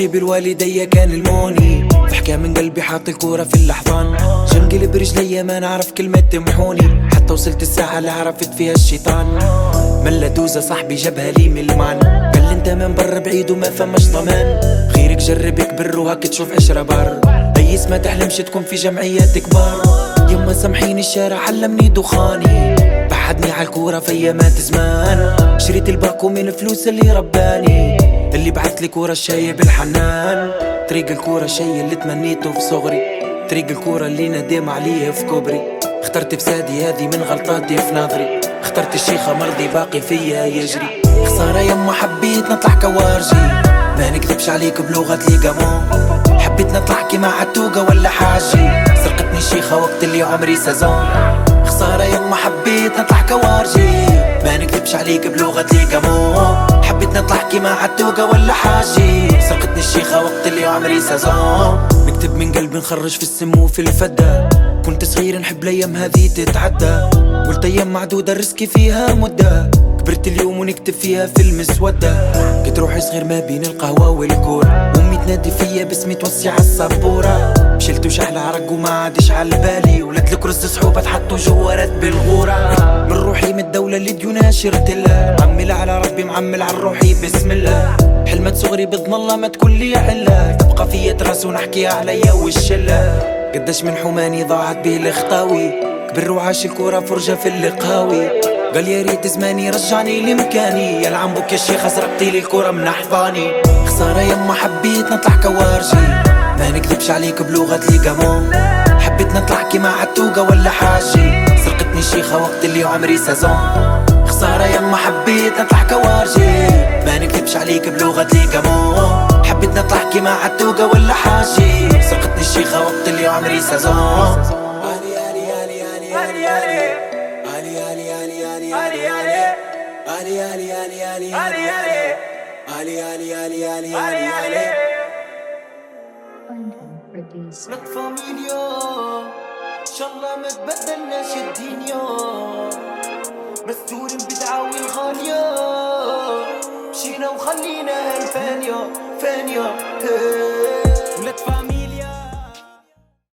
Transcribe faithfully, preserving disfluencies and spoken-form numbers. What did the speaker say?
جيب الوالدية كان الموني، ضحكة من قلبي حاط الكورة في اللحظان، جنقل برجلي ما نعرف كلمة تمحوني، حتى وصلت الساعة اللي عرفت فيها الشيطان. ملا دوزة صاحبي جابها لي من المان، قال انت من برا بعيد وما فماش ضمان، غيرك جرب يكبر وهاك تشوف عشرة بار، ايس ما تحلمش تكون في جمعيات كبار. يما سامحيني الشارع علمني دخاني، بعدني عالكورة في ايامات زمان، شريت الباكو من فلوس اللي رباني، اللي بعتلي كورة الشاي بالحنان. طريق الكورة شي اللي تمنيته في صغري، طريق الكورة اللي ندم عليه في كوبري، اخترت فسادي هذه من غلطاتي في نظري، اخترت الشيخة مرضي باقي فيا يجري. خسارة يما حبيت نطلع كوارجي، ما نكذبش عليك بلغة ليقامون، حبيت نطلع كيما عتوقة ولا حاجي، سرقتني الشيخة وقت اللي عمري سازون. خسارة يما حبيت نطلع كوارجي، ما نكذبش عليك بلغة ليقامون، حبيت نطلع كيما عتوقة ولا حاجي، سرقتني الشيخة وقت اللي عمري سازون. نكتب من قلبي نخرج في السم وفي الفدة، كنت صغير نحب الايام هذه تتعدى، قلت ايام معدودة الرزق فيها مدة، كبرت اليوم ونكتب فيها في المسودة، كنت روحي صغير ما بين القهوة والكورة، امي تنادي فيا باسمي توسع السبورة، مشلت وشحل عرق وما عادش على بالي، ولاد الكرز صحوبة تحطوا جوارات بالغورة، من روحي من الدولة اللي ديونها شرت لها، معمل على ربي معمل على روحي بسم الله، حلمت صغري بضن الله ما تكون لي علا، تبقى فيا تراس ونحكيها عليا والشلة، قداش من حماني ضاعت به الخطاوي، كبر وعاش الكورة فرجة في اللقاوي، قال يا ريت زماني رجعني لمكاني، يا العنبوك يا شيخة سرقتي لي الكورة من احضاني. خسارة يما حبيت نطلع كوارجي، ما نكذبش عليك بلغة ليقامون، حبيت نطلع كيما عتوقة ولا حاجي، سرقتني الشيخة وقت اللي عمري سازون. خسارة يما حبيت نطلع كوارجي، ما نكذبش عليك بلغة ليقامون، حبيت نطلع كيما عتوقة ولا حاجي، سرقتني الشيخة وقت اللي عمري سازون. علي علي علي علي علي علي علي علي علي علي علي ولاد فاميليا ان شاء الله ما تبدلناش الدنيا، مستورين بدعاوي الغالية، مشينا وخليناها الفانية فانية ولاد فاميليا.